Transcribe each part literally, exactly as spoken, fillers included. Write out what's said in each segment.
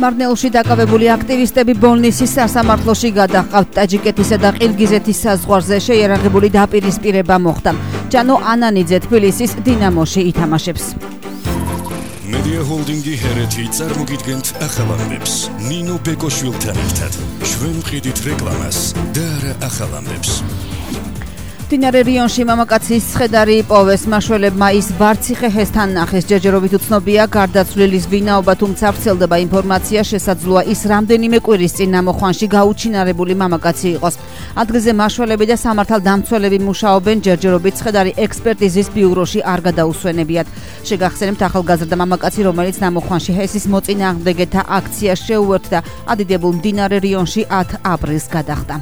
მარნეულში დაკავებული აქტივისტები ბოლნისის სასამართლოში გადაჰყავთ. ტაჯიკეთისა და ყირგიზეთის საზღვარზე შეიარაღებული დაპირისპირება მოხდა. ჯანო ანანიძე თბილისის დინამოში ითამაშებს. Media Holdingi ჰერეთი წარმოგიდგენთ ახალ ამბებს. ნინო ბეკოშვილთან ერთად. ჩვენ ვყიდით რეკლამას და არა ახალ ამბებს. მდინარე რიონში მამაკაცის ცხედარი იპოვეს. მაშველებმა ის ვარციხეჰესთან ნახეს. ჯერჯერობით უცნობია გარდაცვლილის ვინაობა, თუმცა ვრცელდება ინფორმაცია, შესაძლოა ის რამდენიმე კვირის წინ ნამოხვანში გაუჩინარებული მამაკაცი იყოს. ადგილზე მაშველები და სამართალდამცველები მუშაობენ. ჯერჯერობით ცხედარი ექსპერტიზის ბიუროში არ გადაუსვენებიათ. შეგახსენებთ, ახალგაზრდა მამაკაცი, რომელიც ნამოხვანში ჰესის მოწინააღმდეგეთა აქციას შეუერთდა, ადიდებულ მდინარე რიონში ათი აპრილს გადახდა.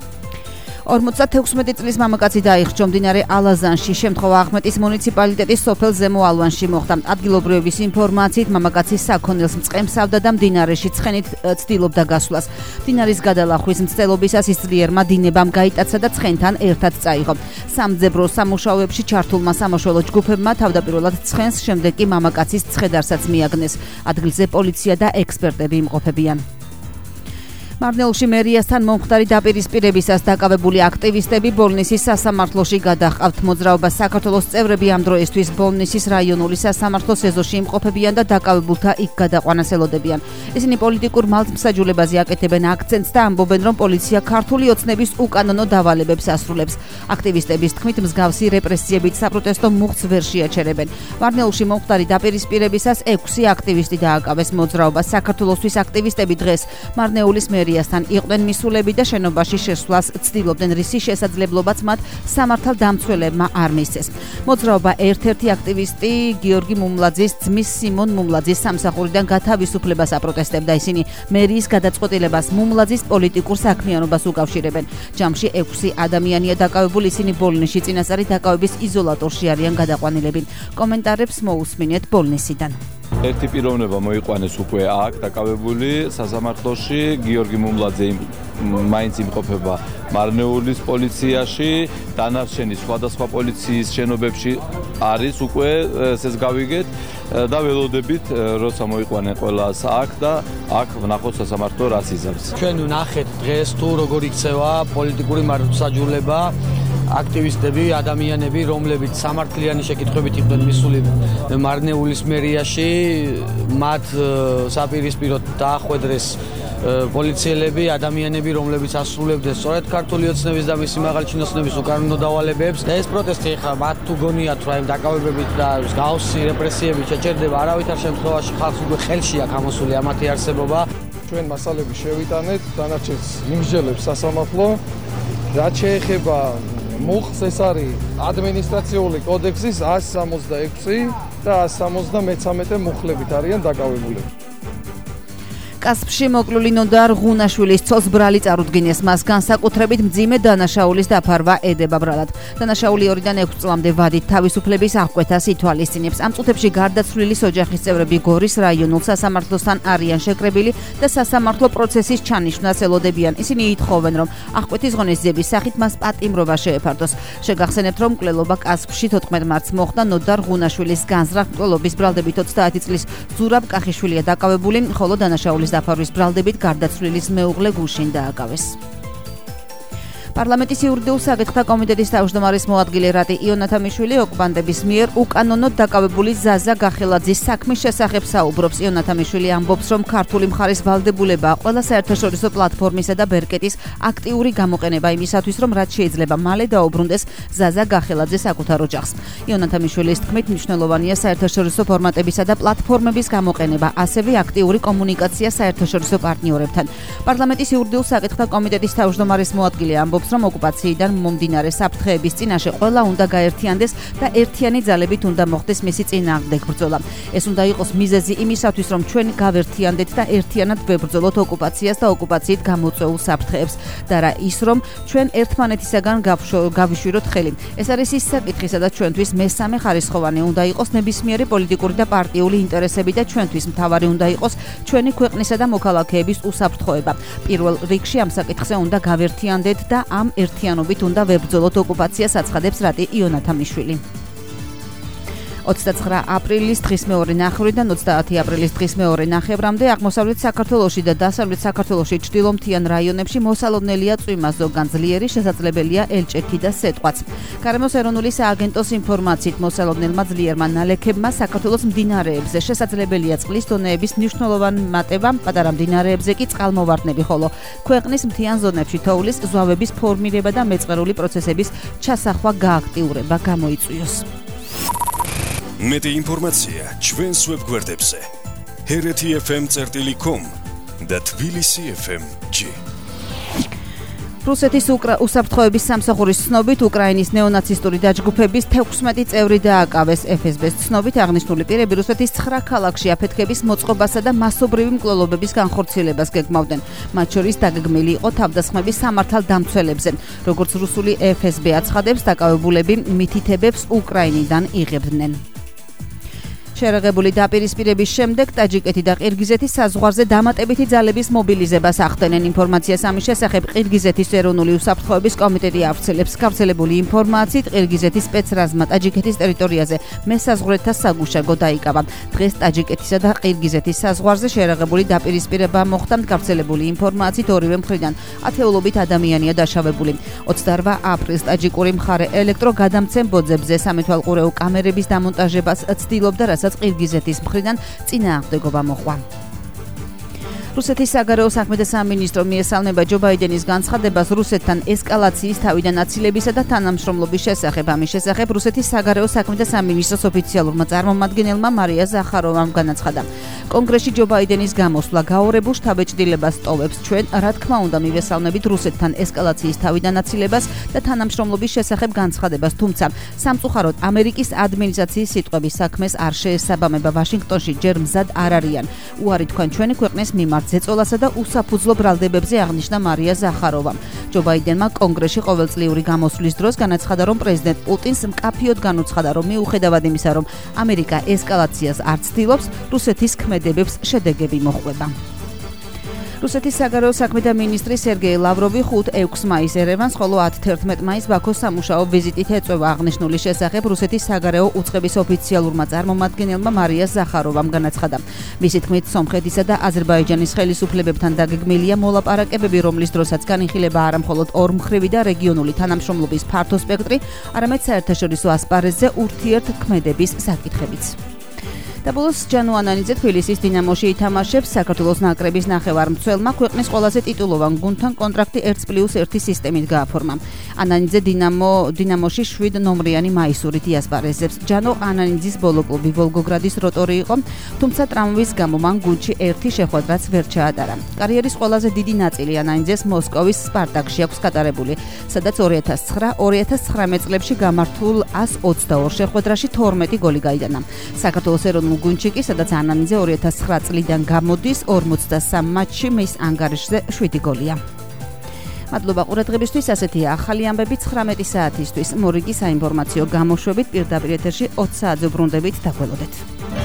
ორმოცდაექვსმეტი წლის მამაკაცი დაიხრჩო მდინარე ალაზანში. შემთხვევა ახმეტის მუნიციპალიტეტის სოფელ ზემო ალვანში მოხდა. ადგილობრივების ინფორმაციით მამაკაცი საქონელს მწყემსავდა და მდინარეში ცხენით ცდილობდა გასვლას. მდინარის გადალახვის მცდელობისას ის ძლიერმა დინებამ გაიტაცა და ცხენთან ერთად წაიღო. სამძებრო სამუშაოებში ჩართულმა სამაშველო ჯგუფებმა თავდაპირველად ცხენს, შემდეგ კი მამაკაცის ცხედარსაც მიაგნეს. ადგილზე პოლიცია და ექსპერტები იმყოფებიან. მარნეულში მერიასთან მომხდარი დაპირისპირებისას დაკავებული აქტივისტები ბოლნისის სასამართლოში გადაჰყავთ. მოძრაობა საქართველოს წევრები ამ დროისთვის ბოლნისის რაიონული სასამართლოს ეზოში იმყოფებიან და დაკავებულთა იქ გადაყვანას ელოდებიან. ისინი პოლიტიკურ მართლმსაჯულებაზე აკეთებენ აქცენტს და ამბობენ, რომ პოლიცია ქართული ოცნების უკანონო დავალებებს ასრულებს. აქტივისტების თქმით, მსგავსი რეპრესიებით საპროტესტო მუხტს ვერ შეაჩერებენ. მარნეულში მომხდარი დაპირისპირებისას ექვსი აქტივისტი დააკავეს. მოძრაობა საქართველოსთვის აქტივისტები დღეს მარნეულის მერიასთან იყვნენ მისულები და შენობაში შესვლას ცდილობდნენ, რის შესაძლებლობაც მათ სამართალდამცველებმა არ მისცეს. მოძრაობა ერთ-ერთი აქტივისტი გიორგი მუმლაძის ძმის სიმონ მუმლაძის სამსახურიდან გათავისუფლებას აპროტესტებდა. ისინი მერიის გადაწყვეტილებას მუმლაძის პოლიტიკურ საქმიანობას უკავშირებენ. ჯამში ექვსი ადამიანია დაკავებული, ისინი ბოლნისში წინასწარი დაკავების იზოლატორში არიან გადაყვანილები. კომენტარებს მოусმინეთ ბოლნისიდან. ერთი პიროვნება მოიყვანეს უკვე აქ დაკავებული სასამართლოში. გიორგი მუმლაძე მაინც იმყოფება მარნეულის პოლიციაში, დანარჩენი სხვადასხვა პოლიციის შენობებში არის უკვე, ესეც გავიგეთ და ველოდებით, როცა მოიყვანენ ყველას აქ და აქ ვნახოთ სასამართლო რას იზამს. ჩვენ ვნახეთ დღეს თუ როგორ იქცევა პოლიტიკური მართლმსაჯულება, აქტივისტები, ადამიანები, რომლებიც სამართლიანი შეკითხვებით იყვნენ მისული მარნეულის მერიაში, მათ საპირისპიროდ დაახვედრეს პოლიციელები, ადამიანები, რომლებიც ასრულებდნენ სწორედ ქართული ოცნების და მისი მაღალჩინოსნების უკანონო დავალებებს. და ეს პროტესტი ხა მათ თუ გონიათ, რომ აი დაკავებებით და გავსი რეპრესიებით შეჭერდება, არავითარ შემთხვევაში ხალხს უკვე ხელში აქვს ამოსული ამათი არსებობა. ჩვენ მასალები შევიტანეთ, დანარჩენს იმსჯელებს სასამართლო. რაც შეეხება მუხს, ეს არის ადმინისტრაციული კოდექსის ათი სამოცდაექვსი და ათი სამოცდამეცამეტე მუხლებით არიან დაკავებულები. კასპში მოკლული ნოდარ ღუნაშვილის ცოლს ბრალი წარუდგინეს. მას განსაკუთრებით მძიმე დანაშაულის დაფარვა ედება ბრალად. დანაშაული ორიდან ექვს წლამდე ვადით თავისუფლების აღკვეთას ითვალისწინებს. ამ წუთებში გარდაცვლილის ოჯახის წევრები გორის რაიონულ სასამართლოსთან არიან შეკრებილი და სასამართლო პროცესის ჩანიშვნას ელოდებიან. ისინი ითხოვენ, რომ აღკვეთის ღონისძიების სახით მას პატიმრობა შეეფარდოს. შეგახსენებთ, რომ მკვლელობა კასპში თოთხმეტ მარტს მოხდა. ნოდარ ღუნაშვილის განზრახ მკვლელობის ბრალდებით ოცდაათი წლის ზურაბ კახიშვილია დაკავებული, ხოლო დანაშაულის დაფარვის ბრალდებით გარდაცვლილის მეუღლე გუშინ დააკავეს. პარლამენტის იურიდიულ საკითხთა კომიტეტის თავმჯდომარის მოადგილე რატი იონათამიშვილი ოკუპანტების მიერ უკანონოდ დაკავებული ზაზა გახელაძის საქმის შესახებ საუბრობს. იონათამიშვილი ამბობს, რომ ქართული მხარის ვალდებულებაა ყველა საერთაშორისო პლატფორმისა და ბერკეტის აქტიური გამოყენება იმისათვის, რომ რაც შეიძლება მალე დაუბრუნდეს ზაზა გახელაძე საკუთარ ოჯახს. იონათამიშვილის თქმით, მნიშვნელოვანია საერთაშორისო ფორმატებისა და პლატფორმების გამოყენება, ასევე აქტიური კომუნიკაცია საერთაშორისო პარტნიორებთან. პარლამენტის იურიდიულ საკითხთა კომიტეტის თავმჯდომარის მოადგილე ამბობს, რომ ოკუპაციიდან მომდინარე საფრთხეების წინაშე ყველა უნდა გაერთიანდეს და ერთიანი ძალებით უნდა მოხდეს მისი წინააღმდეგ ბრძოლა. ეს უნდა იყოს მიზეზი იმისათვის, რომ ჩვენ გავერთიანდეთ და ერთიანად ვებრძოლოთ ოკუპაციას და ოკუპაციით გამოწვეულ საფრთხეებს და რა ის, რომ ჩვენ ერთმანეთისაგან გავიშვიროთ ხელი. ეს არის ის საკითხი, სადაც ჩვენთვის მესამე ხარისხოვანი უნდა იყოს ნებისმიერი პოლიტიკური და პარტიული ინტერესები და ჩვენთვის მთავარი უნდა იყოს ჩვენი ქვეყნისა და მოქალაქეების უსაფრთხოება. პირველ რიგში ამ საკითხზე უნდა გავერთიანდეთ და ამ ერთიანობით უნდა ვებრძოლოთ ოკუპაციას, აცხადებს რატი იონათამიშვილი. ოცდაცხრა აპრილის დღის მეორე ნახევრიდან ოცდაათი აპრილის დღის მეორე ნახევრამდე აღმოსავლეთ საქართველოში და დასავლეთ საქართველოში ჩრდილო-მთიან რაიონებში მოსალოდნელია წვიმა, ზოგან ძლიერი, შესაძლებელია ელჭექი და სეტყვაც. გარემოს ეროვნული სააგენტოს ინფორმაციით მოსალოდნელმა ძლიერმა ნალექებმა საქართველოს მდინარეებზე შესაძლებელია წყლის დონეების მნიშვნელოვანი მატება, პატარა მდინარეებზე კი წყალმოვარდნები, ხოლო ქვეყნის მთიან ზონებში თოვლის ზვავების ფორმირება და მეწყერული პროცესების ჩასახვა გააქტიურება გამოიწვიოს. მეტი ინფორმაცია ჩვენს ვებგვერდებზე ჰერეთი ეფ ემ წერტილი კომ და თბილისი ეფ ემ ჯი. რუსეთის უსაფრთხოების სამსახურის ცნობით უკრაინის ნეონაცისტური დაჯგუფების თექვსმეტი წევრი დააკავეს. ეფ ეს ბეს ცნობით აღნიშნული პირები რუსეთის ცხრა ქალაქში აფეთქების მოწყობასა და მასობრივი მკვლელობების განხორციელებას გეგმავდნენ. მათ შორის დაგეგმილი იყო თავდასხმების სამართალდამცველებზე. როგორც რუსული ეფ ეს ბე აცხადებს, დაკავებულები მითითებებს უკრაინიდან იღებდნენ. შერაღებული დაპირისპირების შემდეგ ტაჯიკეთი და ყირგიზეთის საზღვარზე დამატებითი ძალების მობილიზებას ახდენენ. ინფორმაციას ამის შესახებ ყირგიზეთის ეროვნული უსაფრთხოების კომიტეტი ავრცელებს. გავრცელებული ინფორმაციით ყირგიზეთის სპეცრაზმა ტაჯიკეთის ტერიტორიაზე მესაზღვრეთა საგუშაგო დაიკავა. დღეს ტაჯიკეთისა და ყირგიზეთის საზღვარზე შერაღებული დაპირისპირება მოხდა. გავრცელებული ინფორმაციით ორივე მხრიდან ათეულობით ადამიანია დაშავებული. ოცდაორ აპრილს ტაჯიკური მხარე ელექტროგადამცემ ბოძებზე სამეთვალყურეო კამერების დამონტაჟებას ცდილობდა, რასაც ყირგიზეთის მხრიდან წინააღმდეგობა მოყვა. რუსეთის საგარეო საქმეთა სამინისტრო მიესალმება ჯო ბაიდენის განცხადებას რუსეთთან ესკალაციის თავიდან აცილებისა და თანამშრომლობის შესახებ. ამის შესახებ რუსეთის საგარეო საქმეთა სამინისტროს ოფიციალურმა წარმომადგენელმა მარია ზახაროვამ განაცხადა. კონგრესში ჯო ბაიდენის გამოსვლა გაორებულ შთაბეჭდილებას ტოვებს. ჩვენ, რა თქმა უნდა, მივესალმებით რუსეთთან ესკალაციის თავიდან აცილებას და თანამშრომლობის შესახებ განცხადებას, თუმცა სამწუხაროდ ამერიკის ადმინისტრაციის სიტყვების საქმეს არ შეესაბამება. ვაშინგტონში ჯერ მზად არ არიან. უარი თქვენ ჩვენი ქვეყნის მიმართ ზეწოლასა და უსაფუძვლო ბრალდებებზე აღნიშნა მარია ზახაროვამ. ჯო ბაიდენმა კონგრესში ყოველწლიური გამოსვლის დროს განაცხადა, რომ პრეზიდენტ პუტინს მკაფიოდ განუცხადა, რომ მიუხედავად იმისა, რომ ამერიკა ესკალაციას არ ცდილობს, რუსეთის ქმედებებს შედეგები მოჰყვება. რუსეთის საგარეო საქმეთა მინისტრი სერგეი ლავროვი ხუთ-ექვს მაისს ერევანს, ხოლო ათი-თერთმეტი მაისს ბაქოს სამუშაო ვიზიტით ეწევა. აღნიშნული შესახებ რუსეთის საგარეო უწყების ოფიციალურმა წარმომადგენელმა მარია ზახაროვამ განაცხადა. მისი თქმით, სომხეთისა და აზერბაიჯანის ხელისუფლებებთან დაგეგმილია მოლაპარაკებები, რომლის დროსაც განიხილება არა მხოლოდ ორმხრივი და რეგიონული თანამშრომლობის ფართო სპექტრი, არამედ საერთაშორისო ასპარეზზე ურთიერთქმედების საკითხებიც. და ბოლოს ჯანო ანანიძე თბილისის დინამოში ითამაშებს. საქართველოს ნაკრების ნახევარმცველმა ქვეყნის ყველაზე ტიტულოვან გუნდთან კონტრაქტი ერთ პლუს ერთი სისტემით გააფორმა. ანანიძე დინამო დინამოში შვიდ ნომრიანი მაისურით იასპარეზებს. ჯანო ანანიძის ბოლო კლუბი ვოლგოგრადის როტორი იყო, თუმცა ტრამვის გამო მან გუნდში ერთი შეხვედრაც ვერ ჩაატარა. კარიერის ყველაზე დიდი ნაწილი ანანიძეს მოსკოვის სპარტაკში აქვს გატარებული, სადაც ორი ათას ცხრა ორი ათას ცხრამეტ წლებში გამართულ ასს ოცდაორ შეხვედრაში თორმეტი გოლი გაიტანა. საქართველოს ეროვნულ გუნდში კი, სადაც ანანიძე ორი ათას ცხრა წლიდან გამოდის, ორმოცდასამ მატჩში მის ანგარიშზე შვიდი გოლია. მადლობა ყურადღებისთვის. ასეთია ახალი ამბები ცხრამეტი საათისთვის. მორიგი საინფორმაციო გამოშვებით პირდაპირ ეთერში ოც საათზე ბრუნდებით. დაგველოდეთ.